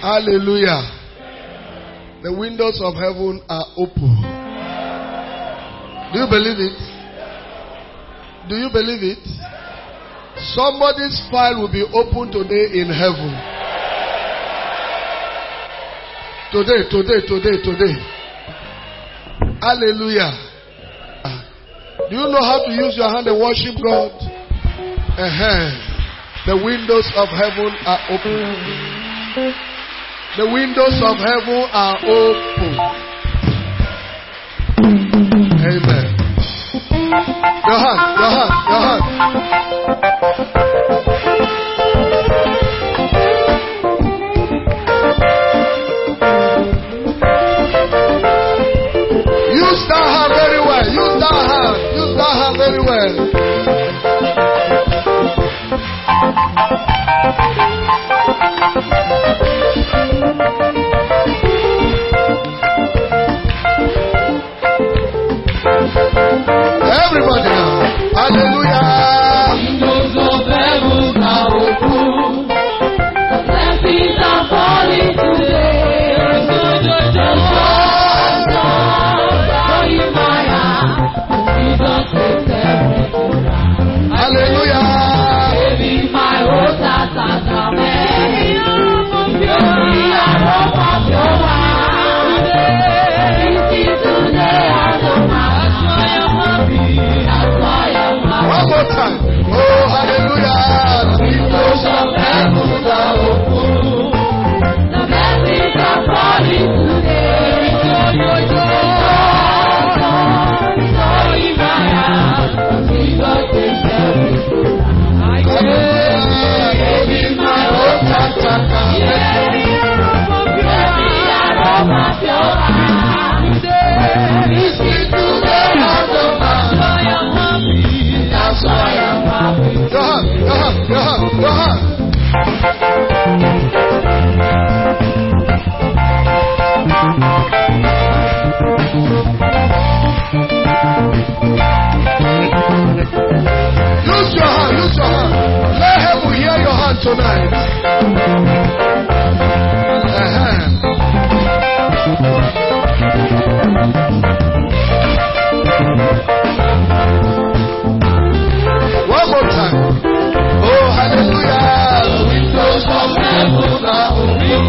Hallelujah. The windows of heaven are open. Do you believe it? Do you believe it? Somebody's file will be open today in heaven. Today. Hallelujah. Do you know how to use your hand and worship God? The windows of heaven are open. The windows of heaven are open. Amen. Your hand. Use that hand very well. Use that hand very well. Everybody now. Hallelujah. Windows of heaven are open. The blessings are falling today. Hallelujah. Baby, my rose has a one more time. Oh, hallelujah. The windows of heaven are open. The blessings are falling today. Use your hand. Let heaven hear your hand tonight. One more time. Oh, hallelujah. The windows of heaven are open.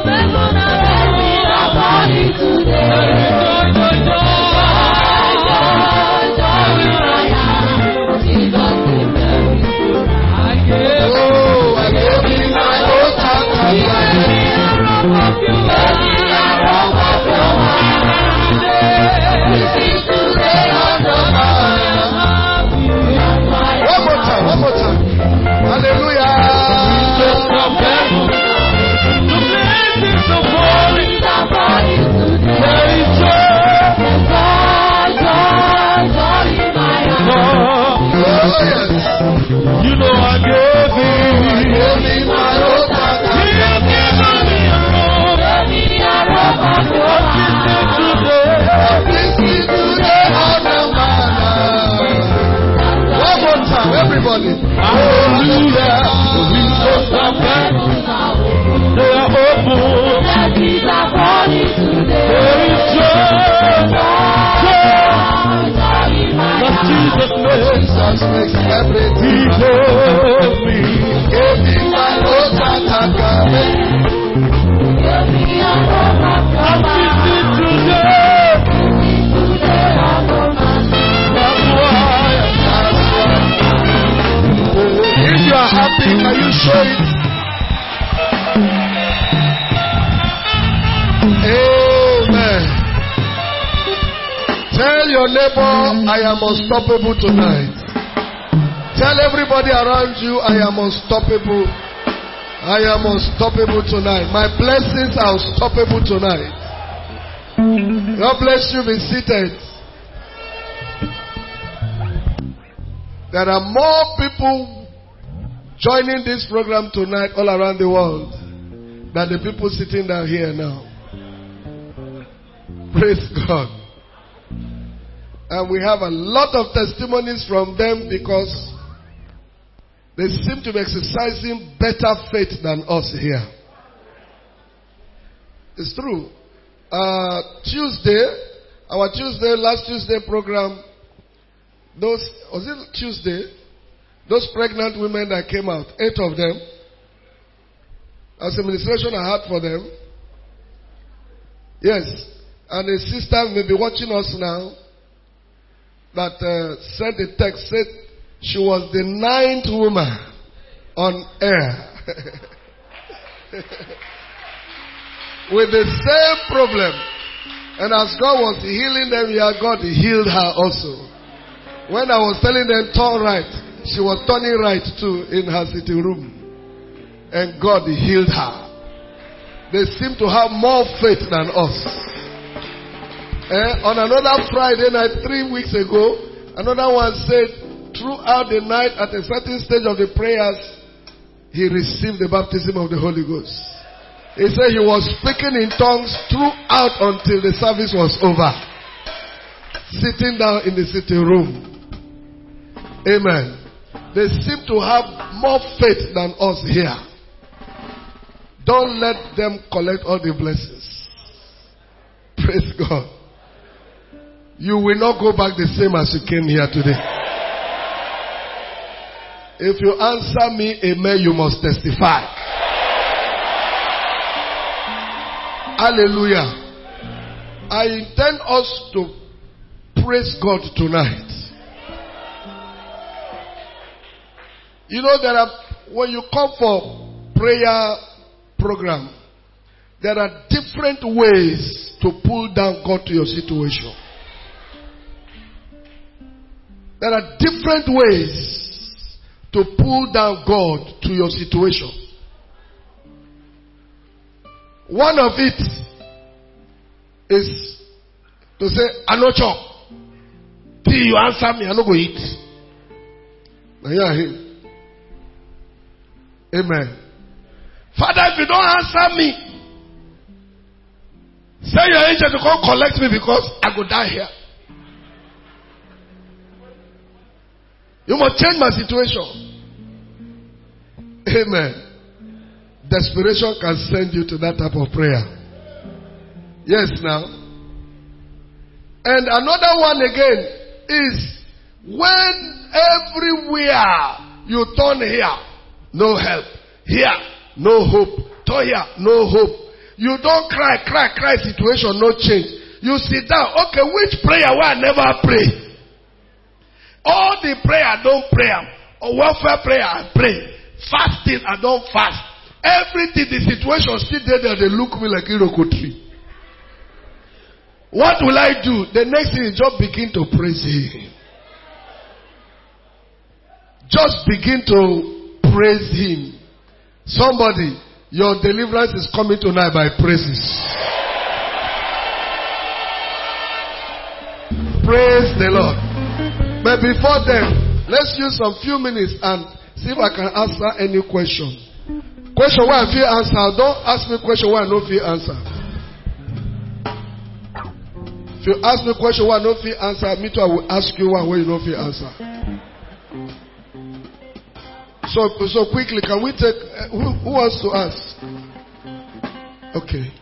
One more time. Hallelujah. You know I gave me my road. He has given me a road. One more time, everybody. Hallelujah. The windows of heaven, they are open. There is joy. But Jesus makes everything. He gave me. Gave me my road. I'm busy today. That's why. If you are happy, can you show it? Amen. Tell your neighbor, I am unstoppable tonight. Tell everybody around you, I am unstoppable. I am unstoppable tonight. My blessings are unstoppable tonight. God bless you. Be seated. There are more people joining this program tonight all around the world than the people sitting down here now. Praise God. And we have a lot of testimonies from them because they seem to be exercising better faith than us here. It's true. Last Tuesday program, was it Tuesday? Those pregnant women that came out, 8 of them, as a ministration I had for them. Yes. And a sister may be watching us now that sent a text, said she was the 9th woman on air. With the same problem. And as God was healing them here, God healed her also. When I was telling them turn right, she was turning right too in her sitting room. And God healed her. They seem to have more faith than us. On another Friday night, 3 weeks ago, another one said, throughout the night at a certain stage of the prayers, he received the baptism of the Holy Ghost. He said he was speaking in tongues throughout until the service was over. Sitting down in the sitting room. Amen. They seem to have more faith than us here. Don't let them collect all the blessings. Praise God. You will not go back the same as you came here today. If you answer me, amen, you must testify. Hallelujah. I intend us to praise God tonight. You know, when you come for prayer program, there are different ways to pull down God to your situation. There are different ways to pull down God to your situation. One of it is to say, I no chop. Till you answer me, I no go eat. Now hear him. Amen. Father, if you don't answer me, send your angel to come collect me because I go die here. You must change my situation. Amen. Desperation can send you to that type of prayer. Yes, now. And another one again is when everywhere you turn here, no help. Here, no hope. Turn here, no hope. You don't cry, situation, no change. You sit down. Okay, which prayer will I never pray? All the prayer I don't pray. Or welfare prayer I pray. Fasting I don't fast. Everything, the situation still there, they look me like Iroko tree. What will I do? The next thing is just begin to praise him. Just begin to praise him. Somebody, your deliverance is coming tonight by praises. Praise the Lord. But before then, let's use some few minutes and see if I can answer any question. Question where I feel answer. Don't ask me question where I don't feel answer. If you ask me question where I don't feel answer, me too I will ask you one where you don't feel answer. So quickly, can we take who wants to ask? Okay.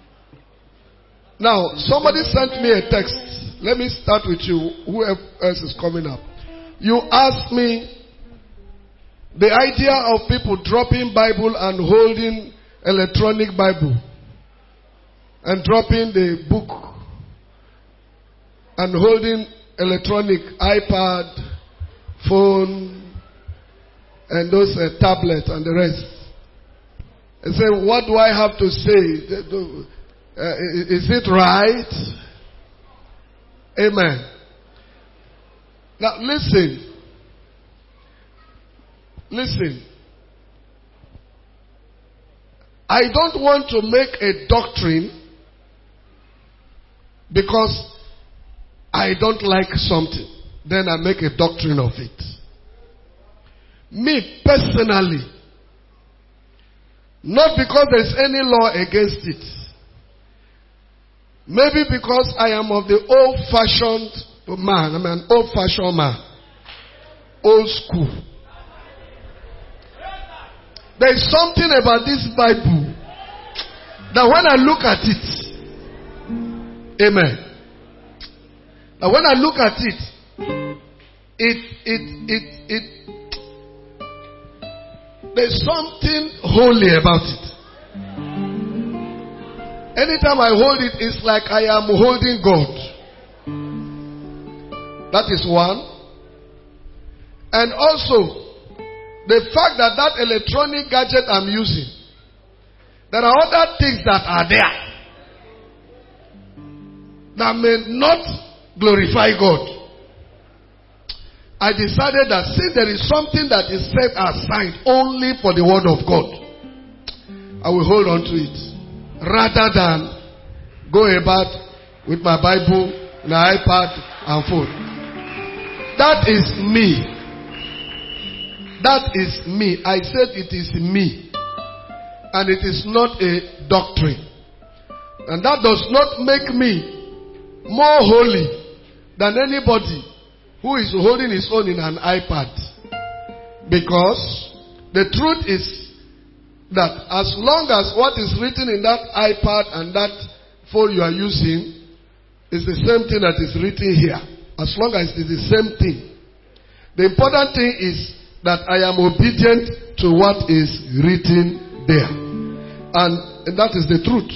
Now, somebody sent me a text. Let me start with you. Who else is coming up? You asked me the idea of people dropping Bible and holding electronic Bible and dropping the book and holding electronic iPad, phone, and those tablets and the rest. I say, what do I have to say? Is it right? Amen. Now listen. I don't want to make a doctrine because I don't like something. Then I make a doctrine of it. Me personally, not because there's any law against it. Maybe because I am of the old-fashioned man. I'm an old-fashioned man. Old school. There is something about this Bible. Now when I look at it, amen. Now when I look at it, there's something holy about it. Anytime I hold it, it's like I am holding God. That is one. And also, the fact that that electronic gadget I'm using, there are other things that are there that may not glorify God. I decided that since there is something that is set aside only for the word of God, I will hold on to it rather than go about with my Bible, my iPad and phone. That is me. That is me. I said it is me. And it is not a doctrine. And that does not make me more holy than anybody who is holding his own in an iPad. Because the truth is that as long as what is written in that iPad and that phone you are using is the same thing that is written here, as long as it is the same thing, the important thing is that I am obedient to what is written there. And that is the truth.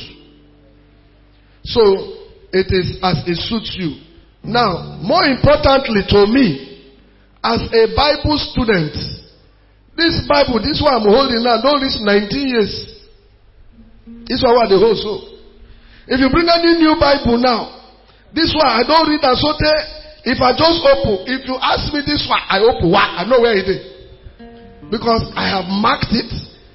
So, it is as it suits you. Now, more importantly to me, as a Bible student, this Bible, this one I'm holding now, don't reach 19 years. This one what the hold so. If you bring any new Bible now, this one I don't read and so if I just open, if you ask me this one, I open what? I know where it is. Because I have marked it.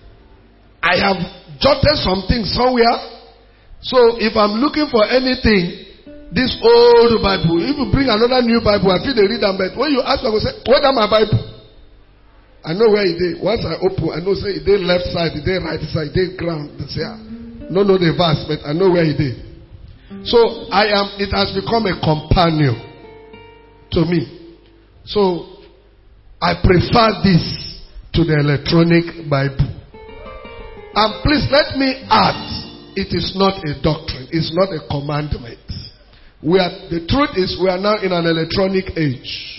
I have jotted something somewhere. So if I'm looking for anything, this old Bible, if you bring another new Bible, I feel they read them, but when you ask, I will say, where is my Bible? I know where it is. Once I open, I know say it is left side, it is right side, it is ground. They say, no know the verse, but I know where it is. So it has become a companion to me. So I prefer this to the electronic Bible. And please let me add, it is not a doctrine, it's not a commandment. The truth is we are now in an electronic age.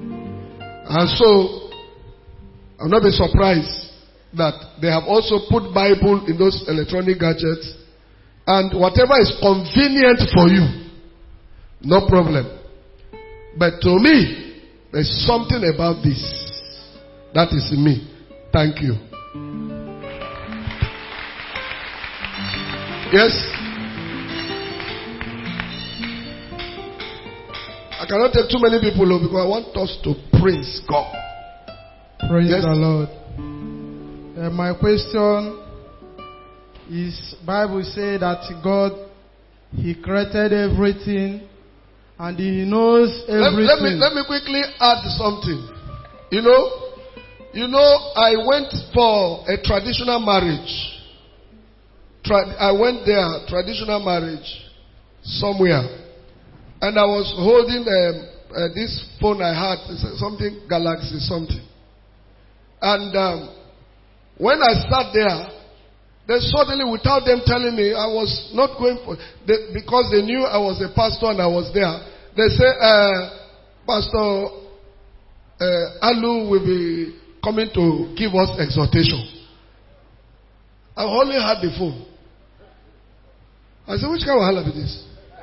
And so I'll not be surprised that they have also put Bible in those electronic gadgets, and whatever is convenient for you, no problem. But to me, there's something about this. That is me. Thank you. Yes? I cannot take too many people because I want us to praise God. Praise Yes? the Lord. My question is, Bible say that God, He created everything and He knows everything. Let me quickly add something. You know, I went for a traditional marriage. I went there, traditional marriage, somewhere. And I was holding this phone I had, something, Galaxy something. And when I sat there, then suddenly, without them telling me, I was not going for, because they knew I was a pastor and I was there. They say, Pastor Alu will be coming to give us exhortation. I only had the phone. I said, which kind of hell is this?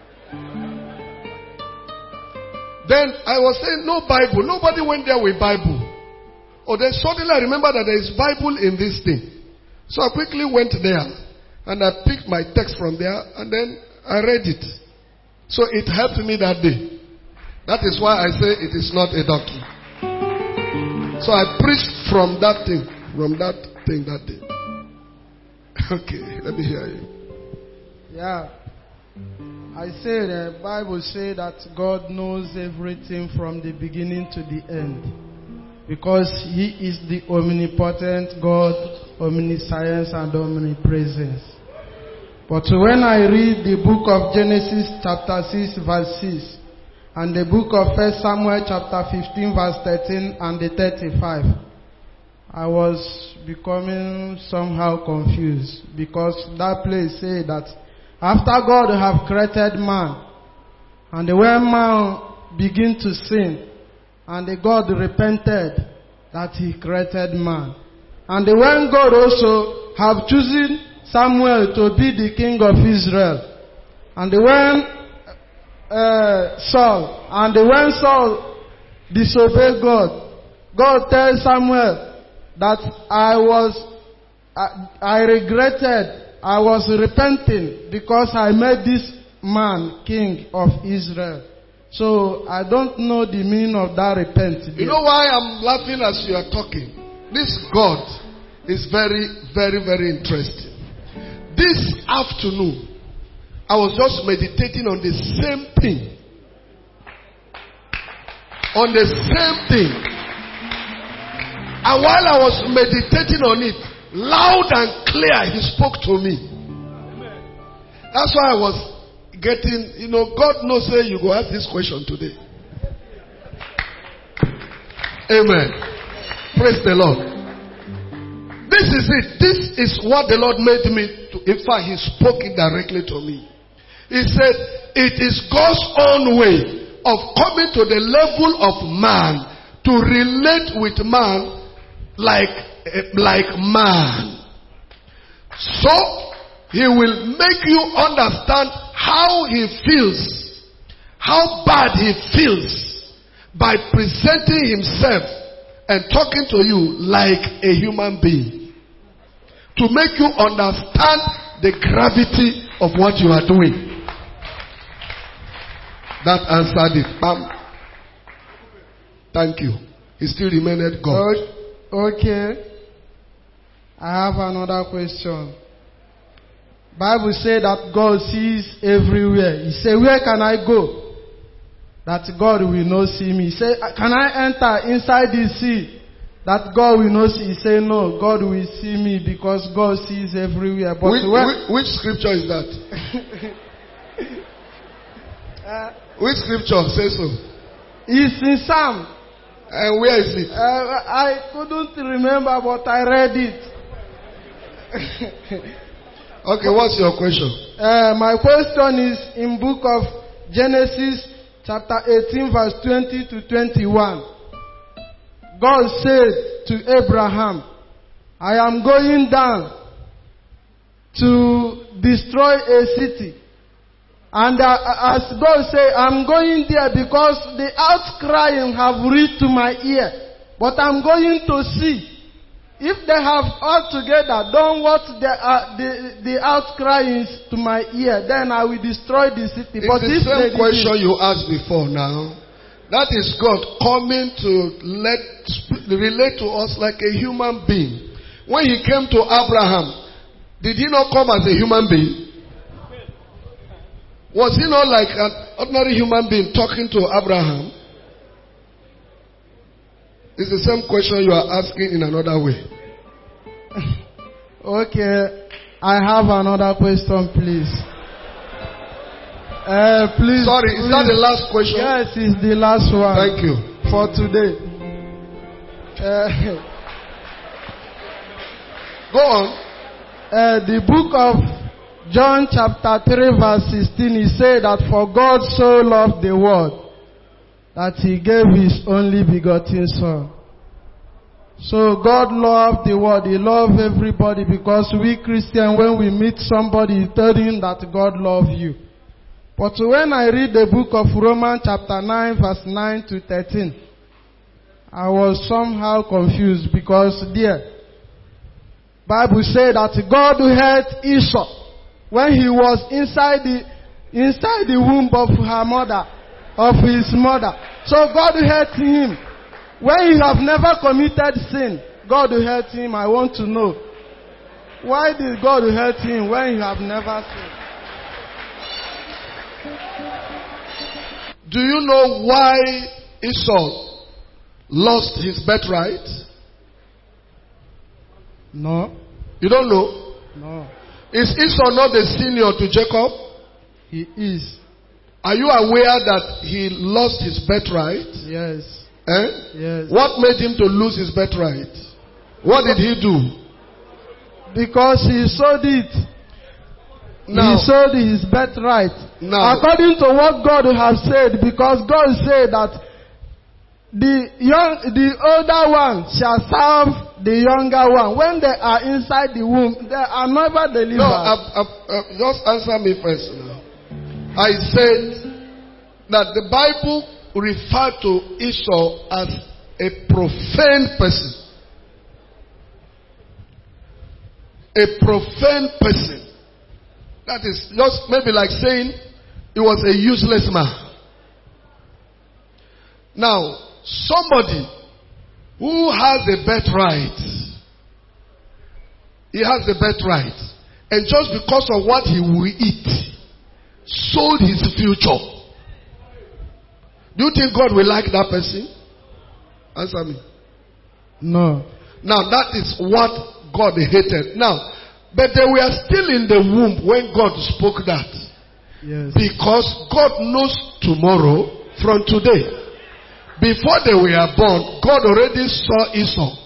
Then I was saying, no Bible. Nobody went there with Bible. Oh, then suddenly I remember that there is Bible in this thing. So I quickly went there and I picked my text from there and then I read it. So it helped me that day. That is why I say it is not a doctrine. So I preached from that thing that day. Okay, let me hear you. Yeah. I say the Bible say that God knows everything from the beginning to the end. Because He is the omnipotent God, omniscience and omnipresence. But when I read the book of Genesis chapter 6 verse 6 and the book of 1 Samuel chapter 15 verse 13 and the 35, I was becoming somehow confused because that place said that after God have created man, and when man begin to sin, and the God repented that he created man, and when God also have chosen Samuel to be the king of Israel, and when Saul disobeyed God, God tells Samuel that I regretted, I was repenting because I made this man king of Israel. So I don't know the meaning of that repent. You know why I'm laughing as you are talking? This God is very, very, very interesting. This afternoon, I was just meditating on the same thing. On the same thing. And while I was meditating on it, loud and clear, he spoke to me. That's why I was getting, God knows say you go ask this question today. Amen. Praise the Lord. This is it. This is what the Lord made me to. In fact, he spoke it directly to me. He said, it is God's own way of coming to the level of man to relate with man like man. So, he will make you understand how he feels, how bad he feels by presenting himself and talking to you like a human being. To make you understand the gravity of what you are doing. That answered it. Bam. Thank you. He still remained God. Okay. I have another question. Bible says that God sees everywhere. He said, where can I go that God will not see me? He said, can I enter inside the sea that God will not see? He said, no, God will see me because God sees everywhere. But which scripture is that? Which scripture says so? It's in Psalm. And where is it? I couldn't remember, but I read it. Okay, what's your question? My question is in book of Genesis chapter 18 verse 20 to 21. God said to Abraham, I am going down to destroy a city. And as God said, I'm going there because the outcrying have reached to my ear. But I'm going to see. If they have all together done what the outcrying to my ear, then I will destroy the city. It's but the same question you asked before now. That is God coming to relate to us like a human being. When he came to Abraham, did he not come as a human being? Was he not like an ordinary human being talking to Abraham? It's the same question you are asking in another way. Okay, I have another question, please. Please. Sorry, is that the last question? Yes, it's the last one. Thank you. For today. Go on. The book of John chapter 3 verse 16, he said that for God so loved the world that he gave his only begotten son. So God loved the world. He loved everybody because we Christians, when we meet somebody, we tell him that God loves you. But when I read the book of Romans chapter 9 verse 9 to 13, I was somehow confused because there, Bible said that God hurt Esau when he was inside the womb of her mother, of his mother. So God hurt him. When he have never committed sin, God hurt him. I want to know, why did God hurt him when he have never sinned? Do you know why Esau lost his birthright? No. You don't know? No. Is Esau not the senior to Jacob? He is. Are you aware that he lost his birthright? Yes. Eh? Yes. What made him to lose his birthright? What did he do? Because he sold it. Now, He sold his birthright. now, According to what God has said, because God said that the older one shall serve the younger one. When they are inside the womb, they are never delivered. no, just answer me first. Now. I said that the Bible referred to Esau as a profane person. A profane person. That is just maybe like saying he was a useless man. Now, somebody who has a birthright, he has a birthright, and just because of what he will eat, sold his future. Do you think God will like that person? Answer me. No. Now that is what God hated. Now, but they were still in the womb when God spoke that. Yes. Because God knows tomorrow from today. Before they were born, God already saw Esau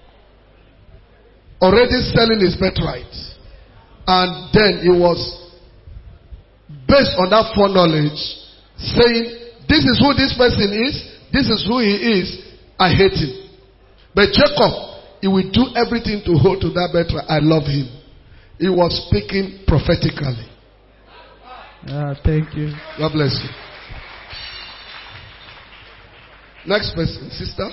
already selling his birthright. And then he was based on that foreknowledge saying, this is who this person is, this is who he is, I hate him. But Jacob, he will do everything to hold to that birthright. I love him. He was speaking prophetically. Thank you. God bless you. Next person, sister.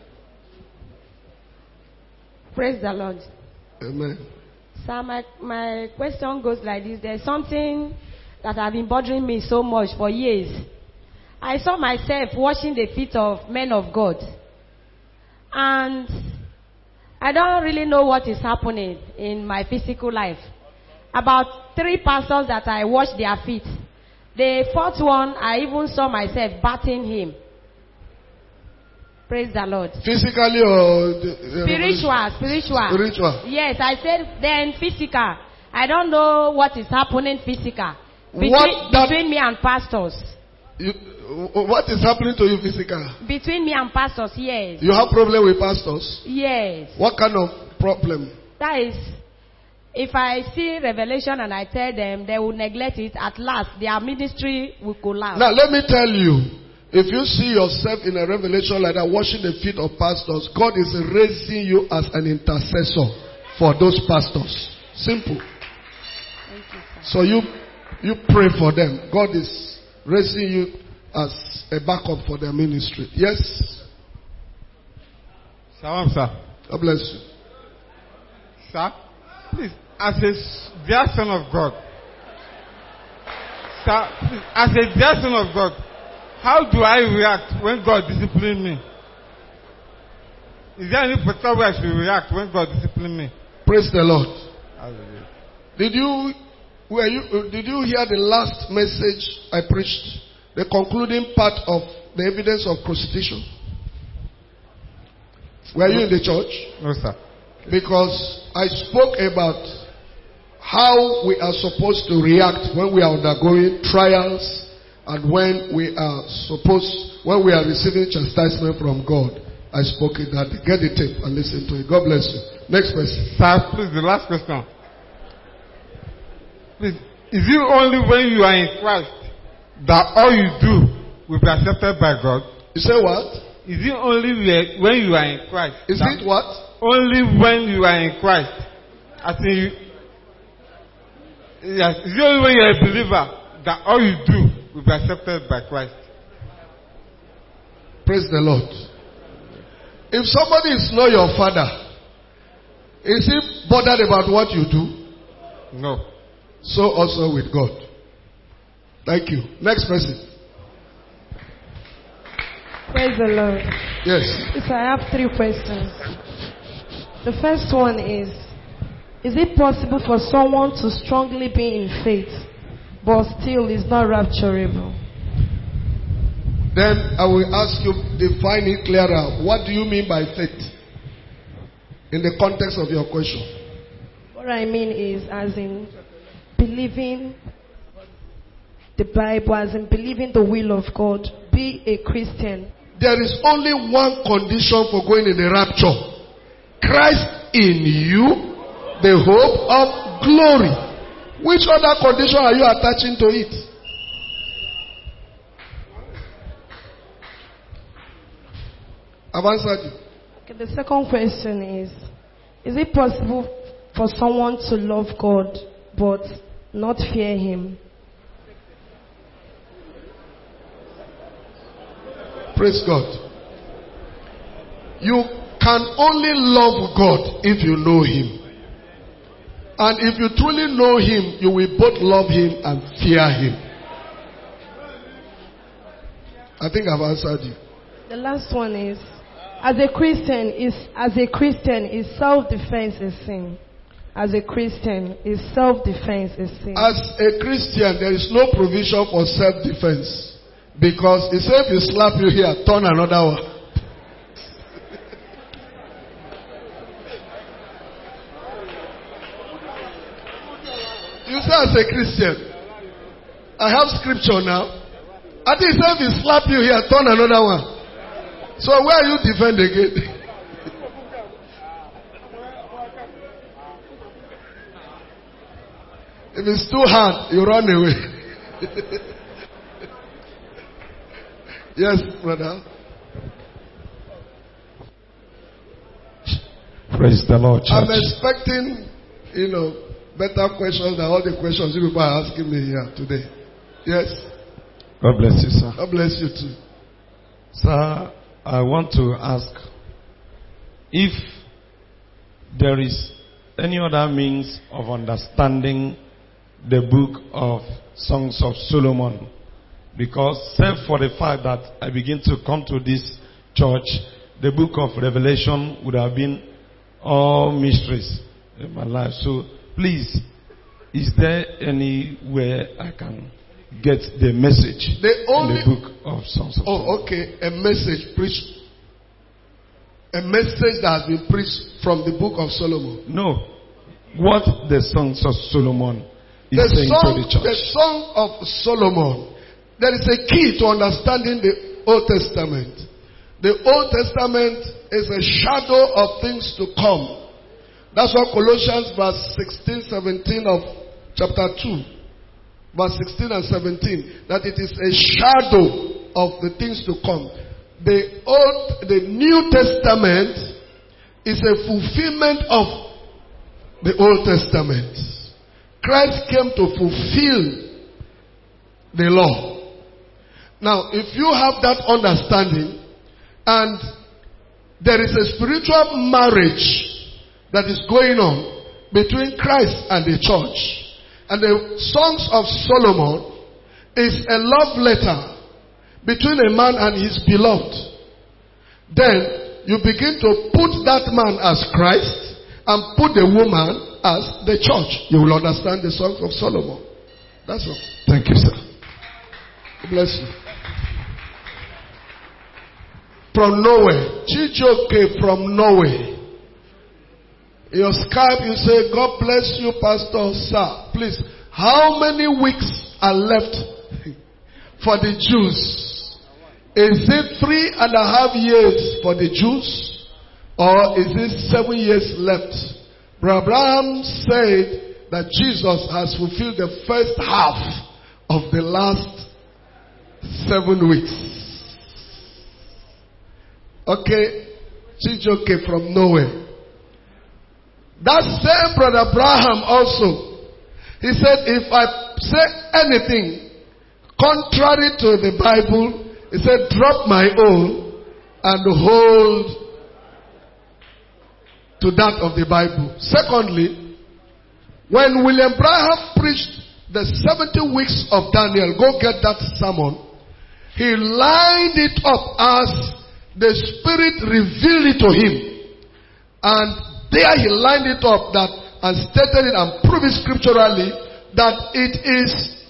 Praise the Lord. Amen. So my question goes like this. There's something that has been bothering me so much for years. I saw myself washing the feet of men of God. And I don't really know what is happening in my physical life. About 3 pastors that I washed their feet. The 4th one, I even saw myself bathing him. Praise the Lord. Physically or spiritual. Yes, I said then physical. I don't know what is happening physical. Between me and pastors. What is happening to you physical? Between me and pastors, yes. You have problem with pastors? Yes. What kind of problem? That is, if I see revelation and I tell them, they will neglect it. At last, their ministry will collapse. Now, let me tell you. If you see yourself in a revelation like that, washing the feet of pastors, God is raising you as an intercessor for those pastors. Simple. Thank you, sir. So you pray for them. God is raising you as a backup for their ministry. Yes? Salam, sir. God bless you. Sir, please, as a dear son of God, sir, please, as a dear son of God, how do I react when God disciplines me? Is there any particular way I should react when God disciplines me? Praise the Lord. Hallelujah. Did you hear the last message I preached? The concluding part of the evidence of crucifixion? Were you in the church? No, sir. Because I spoke about how we are supposed to react when we are undergoing trials and when we are receiving chastisement from God. I spoke it that. Get the tape and listen to it. God bless you. Next person. Sir, please, the last question. Please, is it only when you are in Christ that all you do will be accepted by God? You say what? Is it only when you are in Christ? Is it what? Only when you are in Christ. I think yes, is it only when you are a believer that all you do will be accepted by Christ? Praise the Lord. If somebody is not your father, is he bothered about what you do? No. So also with God. Thank you. Next person. Praise the Lord. Yes. So I have 3 questions. The first one is it possible for someone to strongly be in faith but still is not rapturable? Then I will ask you, define it clearer. What do you mean by faith? In the context of your question. What I mean is as in believing the Bible, as in believing the will of God, be a Christian. There is only one condition for going in the rapture. Christ in you the hope of glory. Which other condition are you attaching to it? I've answered you. Okay, the second question is it possible for someone to love God but not fear Him? Praise God. You can only love God if you know Him. And if you truly know Him, you will both love Him and fear Him. I think I've answered you. The last one is, as a Christian, is self-defense a sin? As a Christian, is self-defense a sin? As a Christian, there is no provision for self-defense. Because it says if you slap you here, turn another one. You say as a Christian, I have scripture now. I think it says if you slap you here, turn another one. So where are you defend again? If it's too hard, you run away. Yes, brother. Praise the Lord, church. I'm expecting, better questions than all the questions you people are asking me here today. Yes? God bless you, sir. God bless you too. Sir, I want to ask if there is any other means of understanding the book of Songs of Solomon. Because, except for the fact that I begin to come to this church, the book of Revelation would have been all mysteries in my life. So, please, is there anywhere I can get the message in the book of Songs of Solomon? Okay. A message preached. A message that has been preached from the book of Solomon. No. What the Songs of Solomon is saying to the church. The Song of Solomon. There is a key to understanding the Old Testament. The Old Testament is a shadow of things to come. That's what Colossians verse 16, 17 of chapter 2. Verse 16 and 17. That it is a shadow of the things to come. The New Testament is a fulfillment of the Old Testament. Christ came to fulfill the law. Now, if you have that understanding, and there is a spiritual marriage that is going on between Christ and the church, and the Songs of Solomon is a love letter between a man and his beloved, then you begin to put that man as Christ and put the woman as the church. You will understand the Songs of Solomon. That's all. Thank you, sir. God bless you. From Norway. Chijoke from Norway. Your Skype, you say, God bless you, Pastor, sir. Please, how many weeks are left for the Jews? Is it 3.5 years for the Jews? Or is it 7 years left? Brother Abraham said that Jesus has fulfilled the first half of the last 7 weeks. Okay, Chijoke from Norway. That same Brother Abraham also, he said, if I say anything contrary to the Bible, he said, drop my own and hold to that of the Bible. Secondly, when William Branham preached the 70 weeks of Daniel, go get that sermon, he lined it up as the Spirit revealed it to him. And there he lined it up that and stated it and proved it scripturally that it is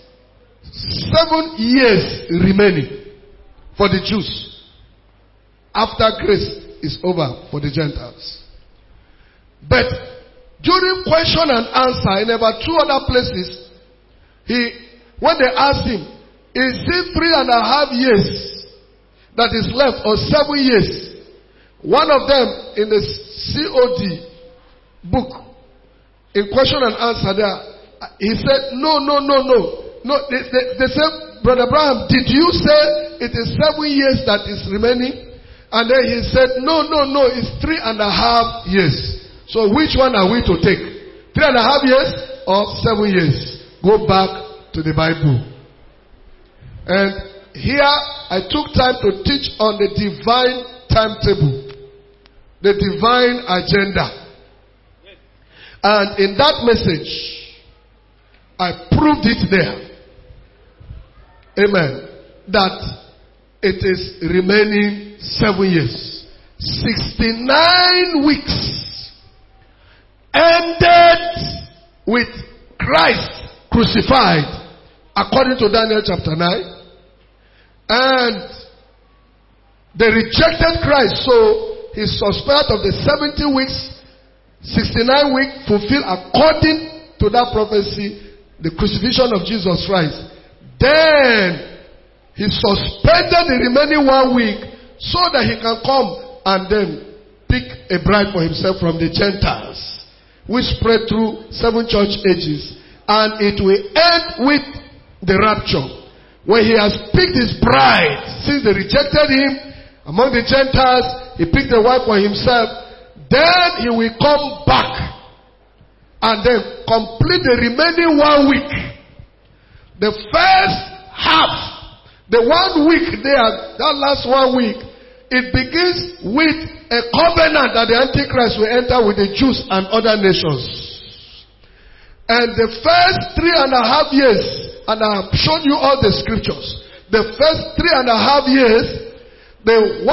7 years remaining for the Jews after grace is over for the Gentiles. But during question and answer in about 2 other places, when they asked him, is it 3.5 years that is left or 7 years? One of them in the COD, book, in question and answer there, he said, no. They said, Brother Abraham, did you say it is 7 years that is remaining? And then he said, no, it's 3.5 years. So which one are we to take? 3.5 years or 7 years? Go back to the Bible. And here I took time to teach on the divine timetable, the divine agenda. And in that message, I proved it there. Amen. That it is remaining 7 years. 69 weeks ended with Christ crucified, according to Daniel chapter 9. And they rejected Christ, so he suspended of the 70 weeks, 69 weeks fulfilled according to that prophecy, the crucifixion of Jesus Christ. Then he suspended the remaining 1 week so that he can come and then pick a bride for himself from the Gentiles, which spread through 7 church ages. And it will end with the rapture, when he has picked his bride. Since they rejected him among the Gentiles, he picked a wife for himself. Then he will come back and then complete the remaining 1 week. The first half, the 1 week there, that last 1 week, it begins with a covenant that the Antichrist will enter with the Jews and other nations. And the first 3.5 years, and I have shown you all the scriptures, the first 3.5 years, the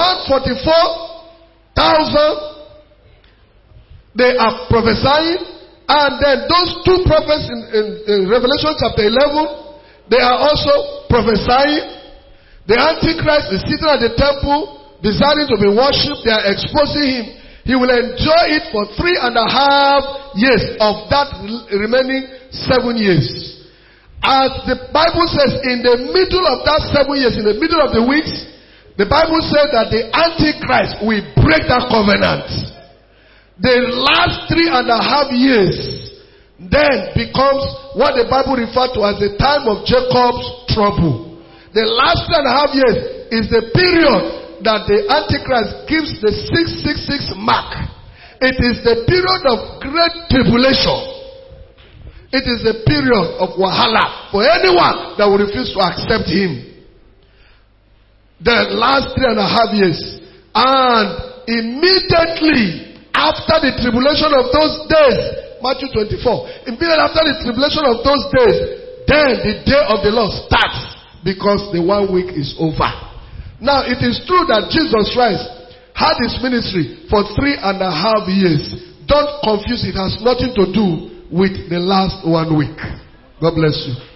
144,000, they are prophesying. And then those 2 prophets in Revelation chapter 11, they are also prophesying. The Antichrist is sitting at the temple, desiring to be worshipped. They are exposing him. He will enjoy it for 3.5 years of that remaining 7 years. As the Bible says, in the middle of that 7 years, in the middle of the weeks, the Bible says that the Antichrist will break that covenant. The last 3.5 years then becomes what the Bible refers to as the time of Jacob's trouble. The last 3.5 years is the period that the Antichrist gives the 666 mark. It is the period of great tribulation. It is the period of wahala for anyone that will refuse to accept him. The last 3.5 years. And immediately after the tribulation of those days, Matthew 24, immediately after the tribulation of those days, then the day of the Lord starts, because the 1 week is over. Now it is true that Jesus Christ had his ministry for 3.5 years. Don't confuse it. It has nothing to do with the last 1 week. God bless you.